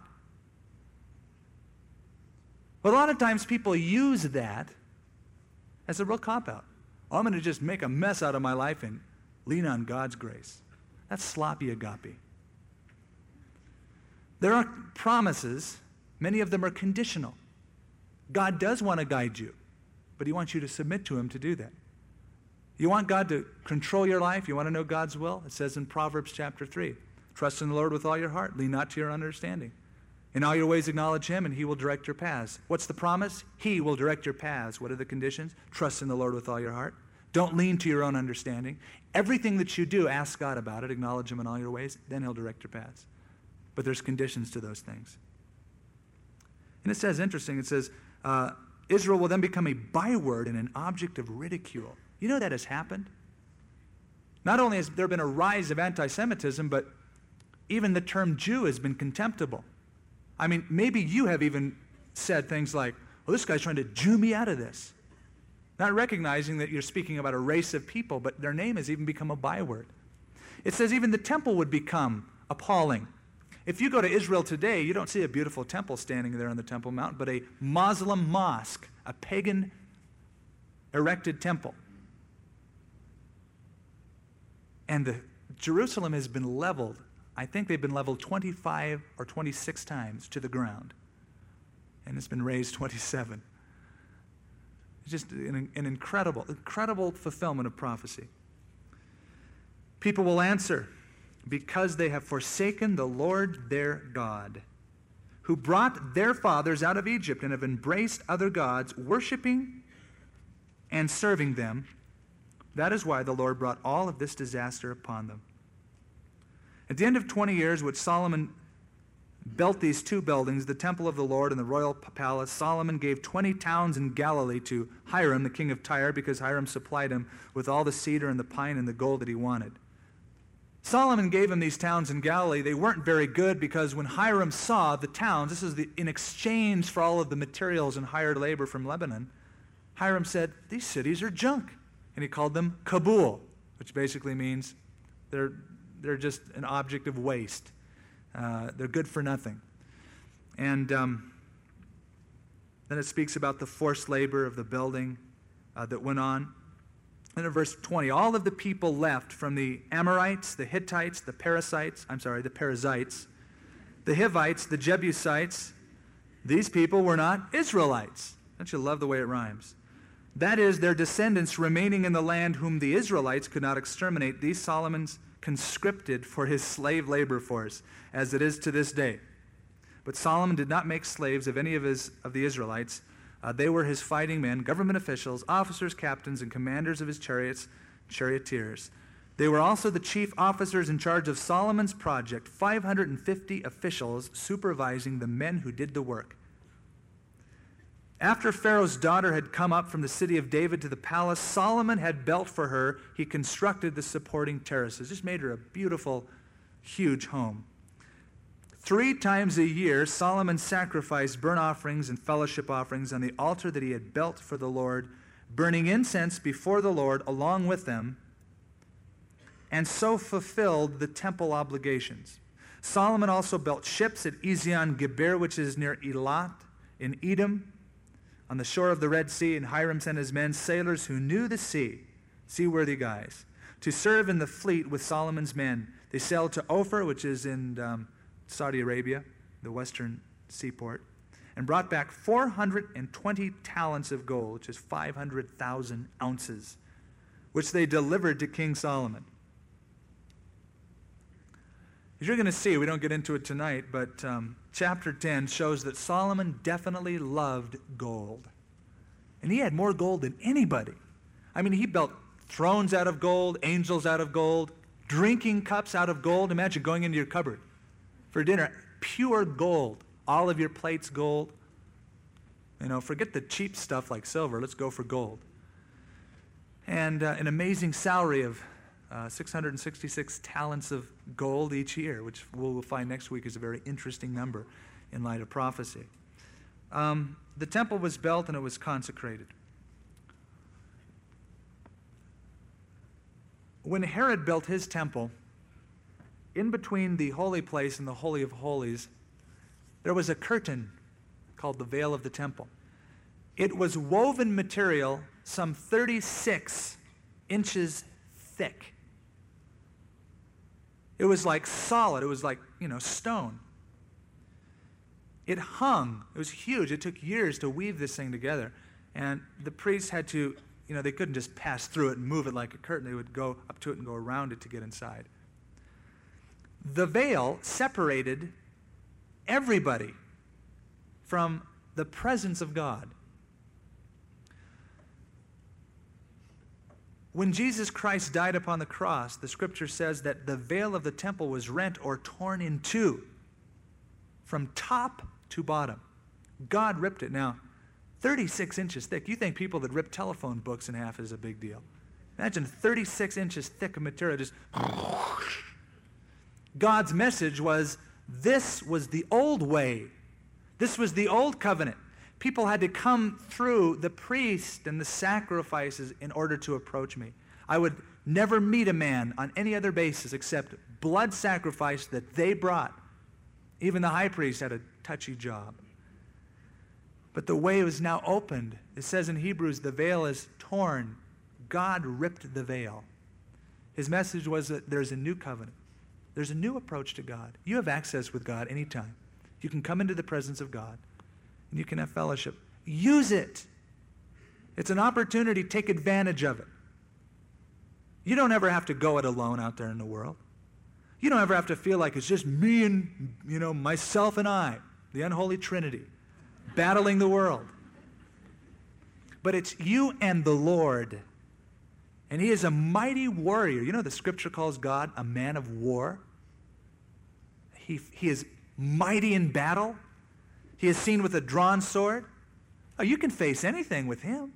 But a lot of times people use that as a real cop-out. Oh, I'm going to just make a mess out of my life and lean on God's grace. That's sloppy agape. There are promises. Many of them are conditional. God does want to guide you, but he wants you to submit to him to do that. You want God to control your life? You want to know God's will? It says in Proverbs chapter three, trust in the Lord with all your heart. Lean not to your understanding. In all your ways acknowledge him, and he will direct your paths. What's the promise? He will direct your paths. What are the conditions? Trust in the Lord with all your heart. Don't lean to your own understanding. Everything that you do, ask God about it. Acknowledge him in all your ways. Then he'll direct your paths. But there's conditions to those things. And it says, interesting, it says, uh, Israel will then become a byword and an object of ridicule. You know that has happened? Not only has there been a rise of anti-Semitism, but even the term Jew has been contemptible. I mean, maybe you have even said things like, well, this guy's trying to Jew me out of this. Not recognizing that you're speaking about a race of people, but their name has even become a byword. It says even the temple would become appalling. If you go to Israel today, you don't see a beautiful temple standing there on the Temple Mount, but a Muslim mosque, a pagan erected temple. And the, Jerusalem has been leveled. I think they've been leveled twenty-five or twenty-six times to the ground. And it's been raised twenty-seven. It's just an, an incredible, incredible fulfillment of prophecy. People will answer, because they have forsaken the Lord their God, who brought their fathers out of Egypt and have embraced other gods, worshiping and serving them. That is why the Lord brought all of this disaster upon them. At the end of twenty years, which Solomon built these two buildings, the temple of the Lord and the royal palace, Solomon gave twenty towns in Galilee to Hiram, the king of Tyre, because Hiram supplied him with all the cedar and the pine and the gold that he wanted. Solomon gave him these towns in Galilee. They weren't very good because when Hiram saw the towns, this is the, in exchange for all of the materials and hired labor from Lebanon, Hiram said, these cities are junk. And he called them Kabul, which basically means they're, they're just an object of waste. Uh, they're good for nothing. And um, then it speaks about the forced labor of the building uh, that went on. And in verse twenty, all of the people left from the Amorites, the Hittites, the Perizzites, I'm sorry, the Perizzites, the Hivites, the Jebusites. These people were not Israelites. Don't you love the way it rhymes? That is, their descendants remaining in the land whom the Israelites could not exterminate. These Solomon's conscripted for his slave labor force, as it is to this day. But Solomon did not make slaves of any of his of the Israelites. Uh, they were his fighting men, government officials, officers, captains, and commanders of his chariots, charioteers. They were also the chief officers in charge of Solomon's project, five hundred fifty officials supervising the men who did the work. After Pharaoh's daughter had come up from the city of David to the palace, Solomon had built for her, he constructed the supporting terraces. Just made her a beautiful, huge home. Three times a year, Solomon sacrificed burnt offerings and fellowship offerings on the altar that he had built for the Lord, burning incense before the Lord along with them, and so fulfilled the temple obligations. Solomon also built ships at Ezion Geber, which is near Elat in Edom, on the shore of the Red Sea, and Hiram sent his men, sailors who knew the sea, seaworthy guys, to serve in the fleet with Solomon's men. They sailed to Ophir, which is in um, Saudi Arabia, the western seaport, and brought back four hundred twenty talents of gold, which is five hundred thousand ounces, which they delivered to King Solomon. As you're going to see, we don't get into it tonight, but um, chapter ten shows that Solomon definitely loved gold. And he had more gold than anybody. I mean, he built thrones out of gold, angels out of gold, drinking cups out of gold. Imagine going into your cupboard for dinner, pure gold, all of your plates gold. You know, forget the cheap stuff like silver. Let's go for gold. And uh, an amazing salary of uh, six hundred sixty-six talents of gold each year, which we'll find next week is a very interesting number in light of prophecy. Um, the temple was built and it was consecrated. When Herod built his temple, in between the holy place and the Holy of Holies, there was a curtain called the veil of the temple. It was woven material some thirty-six inches thick. It was like solid. It was like, you know, stone. It hung. It was huge. It took years to weave this thing together. And the priests had to, you know, they couldn't just pass through it and move it like a curtain. They would go up to it and go around it to get inside. The veil separated everybody from the presence of God. When Jesus Christ died upon the cross, the scripture says that the veil of the temple was rent or torn in two from top to bottom. God ripped it. Now, thirty-six inches thick. You think people that rip telephone books in half is a big deal. Imagine thirty-six inches thick of material just... God's message was, this was the old way. This was the old covenant. People had to come through the priest and the sacrifices in order to approach me. I would never meet a man on any other basis except blood sacrifice that they brought. Even the high priest had a touchy job. But the way was now opened. It says in Hebrews, the veil is torn. God ripped the veil. His message was that there's a new covenant. There's a new approach to God. You have access with God anytime. You can come into the presence of God, and you can have fellowship. Use it. It's an opportunity. Take advantage of it. You don't ever have to go it alone out there in the world. You don't ever have to feel like it's just me and, you know, myself and I, the unholy Trinity, battling the world. But it's you and the Lord. And he is a mighty warrior. You know, the scripture calls God a man of war. He, he is mighty in battle. He is seen with a drawn sword. Oh, you can face anything with him.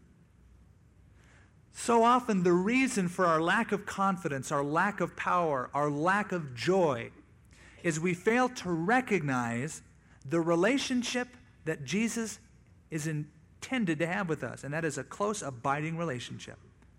So often the reason for our lack of confidence, our lack of power, our lack of joy is we fail to recognize the relationship that Jesus is intended to have with us, and that is a close, abiding relationship.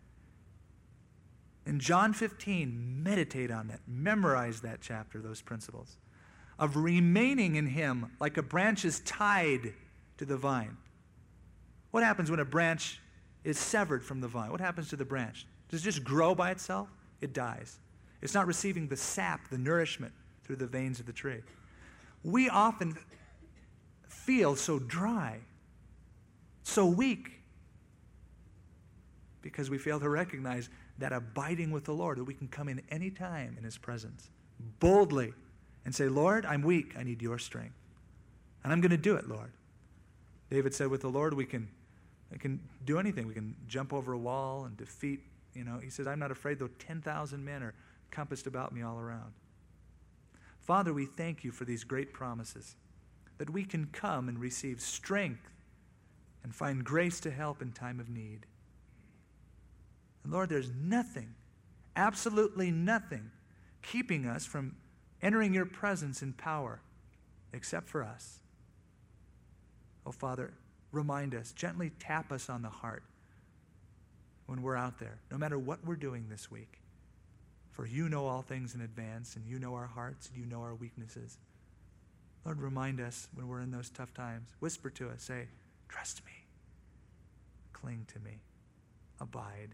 In John fifteen, meditate on that. Memorize that chapter, those principles of remaining in him like a branch is tied to the vine. What happens when a branch is severed from the vine? What happens to the branch? Does it just grow by itself? It dies. It's not receiving the sap, the nourishment through the veins of the tree. We often feel so dry, so weak, because we fail to recognize that abiding with the Lord, that we can come in any time in his presence, boldly, and say, Lord, I'm weak. I need your strength. And I'm going to do it, Lord. David said, with the Lord, we can, we can do anything. We can jump over a wall and defeat, you know. He says, I'm not afraid, though ten thousand men are compassed about me all around. Father, we thank you for these great promises, that we can come and receive strength and find grace to help in time of need. And Lord, there's nothing, absolutely nothing, keeping us from entering your presence in power except for us. Oh, Father, remind us, gently tap us on the heart when we're out there, no matter what we're doing this week. For you know all things in advance, and you know our hearts, and you know our weaknesses. Lord, remind us when we're in those tough times. Whisper to us, say, trust me, cling to me, abide.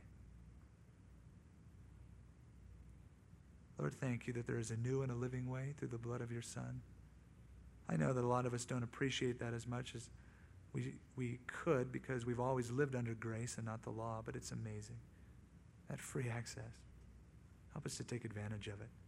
Lord, thank you that there is a new and a living way through the blood of your Son. I know that a lot of us don't appreciate that as much as we, we could, because we've always lived under grace and not the law, but it's amazing. That free access. Help us to take advantage of it.